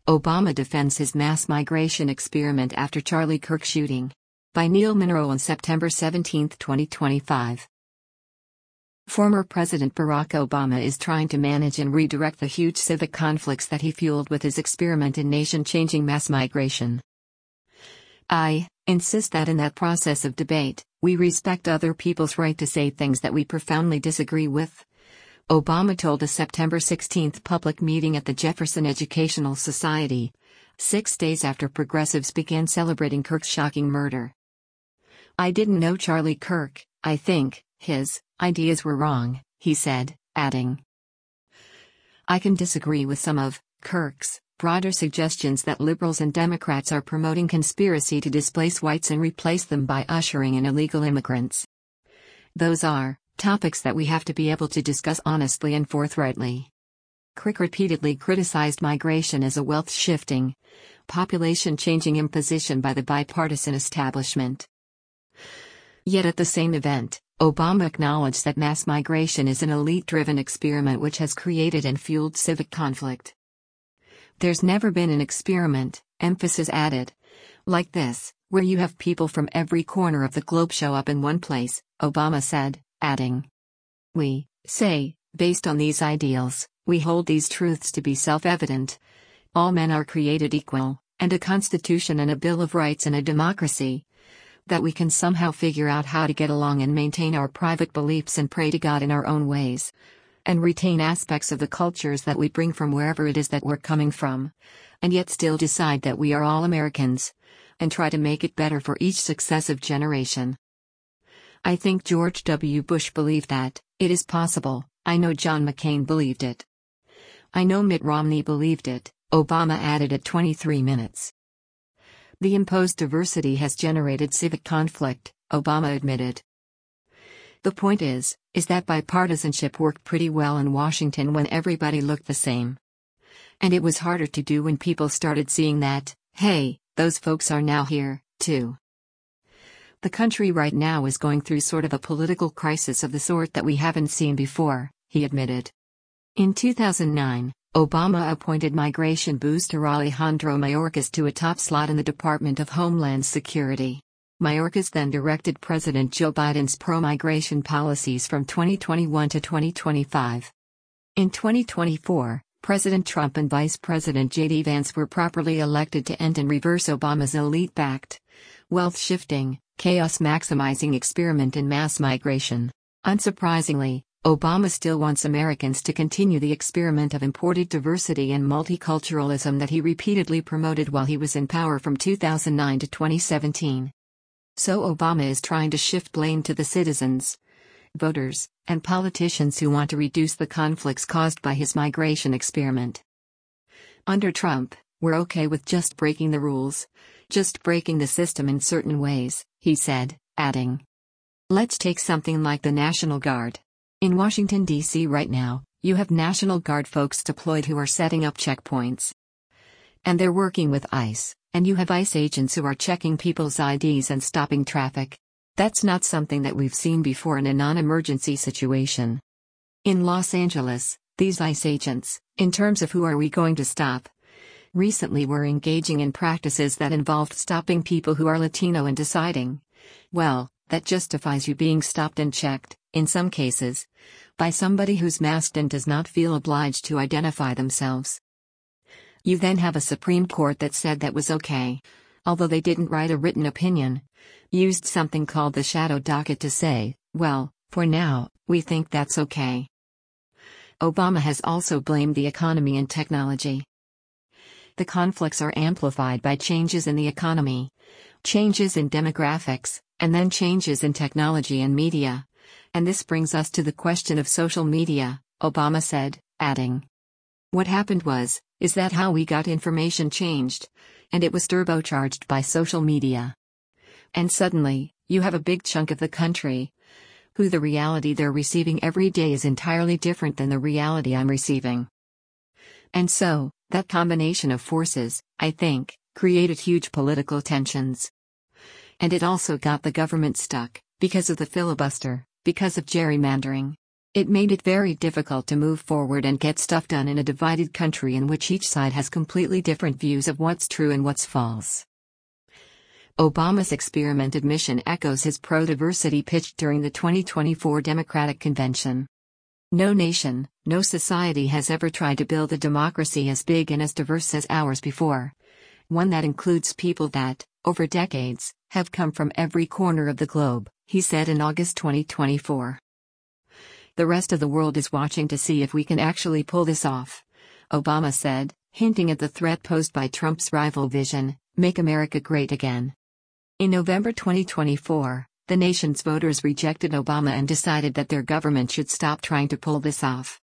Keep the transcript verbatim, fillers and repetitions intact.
Obama defends his mass migration experiment after Charlie Kirk shooting. By Neil Monroe on September seventeenth, twenty twenty-five. Former President Barack Obama is trying to manage and redirect the huge civic conflicts that he fueled with his experiment in nation-changing mass migration. I insist that in that process of debate, we respect other people's right to say things that we profoundly disagree with. Obama told a September sixteenth public meeting at the Jefferson Educational Society, six days after progressives began celebrating Kirk's shocking murder. "I didn't know Charlie Kirk. I think his ideas were wrong," he said, adding, "I can disagree with some of Kirk's broader suggestions that liberals and Democrats are promoting conspiracy to displace whites and replace them by ushering in illegal immigrants. Those are topics that we have to be able to discuss honestly and forthrightly." Kirk repeatedly criticized migration as a wealth-shifting, population-changing imposition by the bipartisan establishment. Yet at the same event, Obama acknowledged that mass migration is an elite-driven experiment which has created and fueled civic conflict. "There's never been an experiment," emphasis added, "like this, where you have people from every corner of the globe show up in one place," Obama said, adding, "We say, based on these ideals, we hold these truths to be self-evident. All men are created equal, and a constitution and a Bill of Rights and a democracy. That we can somehow figure out how to get along and maintain our private beliefs and pray to God in our own ways. And retain aspects of the cultures that we bring from wherever it is that we're coming from. And yet still decide that we are all Americans. And try to make it better for each successive generation. I think George W. Bush believed that. It is possible. I know John McCain believed it. I know Mitt Romney believed it," Obama added at twenty-three minutes. "The imposed diversity has generated civic conflict," Obama admitted. "The point is, is that bipartisanship worked pretty well in Washington when everybody looked the same. And it was harder to do when people started seeing that, hey, those folks are now here, too. The country right now is going through sort of a political crisis of the sort that we haven't seen before," he admitted. In two thousand nine, Obama appointed migration booster Alejandro Mayorkas to a top slot in the Department of Homeland Security. Mayorkas then directed President Joe Biden's pro-migration policies from twenty twenty-one to twenty twenty-five. In twenty twenty-four, President Trump and Vice President J D Vance were properly elected to end and reverse Obama's elite-backed, wealth-shifting, chaos-maximizing experiment in mass migration. Unsurprisingly, Obama still wants Americans to continue the experiment of imported diversity and multiculturalism that he repeatedly promoted while he was in power from two thousand nine to twenty seventeen. So Obama is trying to shift blame to the citizens, voters, and politicians who want to reduce the conflicts caused by his migration experiment. "Under Trump, we're okay with just breaking the rules, just breaking the system in certain ways," he said, adding, "Let's take something like the National Guard. In Washington, D C right now, you have National Guard folks deployed who are setting up checkpoints. And they're working with ICE, and you have ICE agents who are checking people's I Ds and stopping traffic. That's not something that we've seen before in a non-emergency situation. In Los Angeles, these ICE agents, in terms of who are we going to stop, recently were engaging in practices that involved stopping people who are Latino and deciding, well, that justifies you being stopped and checked, in some cases, by somebody who's masked and does not feel obliged to identify themselves. You then have a Supreme Court that said that was okay, although they didn't write a written opinion, used something called the shadow docket to say, well, for now, we think that's okay." Obama has also blamed the economy and technology. "The conflicts are amplified by changes in the economy, changes in demographics, and then changes in technology and media. And this brings us to the question of social media," Obama said, adding, "What happened was, is that how we got information changed, and it was turbocharged by social media. And suddenly, you have a big chunk of the country, who the reality they're receiving every day is entirely different than the reality I'm receiving. And so, that combination of forces, I think, created huge political tensions. And it also got the government stuck, because of the filibuster, because of gerrymandering. It made it very difficult to move forward and get stuff done in a divided country in which each side has completely different views of what's true and what's false. Obama's experimented mission echoes his pro-diversity pitch during the twenty twenty-four Democratic Convention. No nation, no society has ever tried to build a democracy as big and as diverse as ours before. One that includes people that, over decades, have come from every corner of the globe, he said in August twenty twenty-four. The rest of the world is watching to see if we can actually pull this off, Obama said, hinting at the threat posed by Trump's rival vision, Make America Great Again. In November twenty twenty-four, the nation's voters rejected Obama and decided that their government should stop trying to pull this off.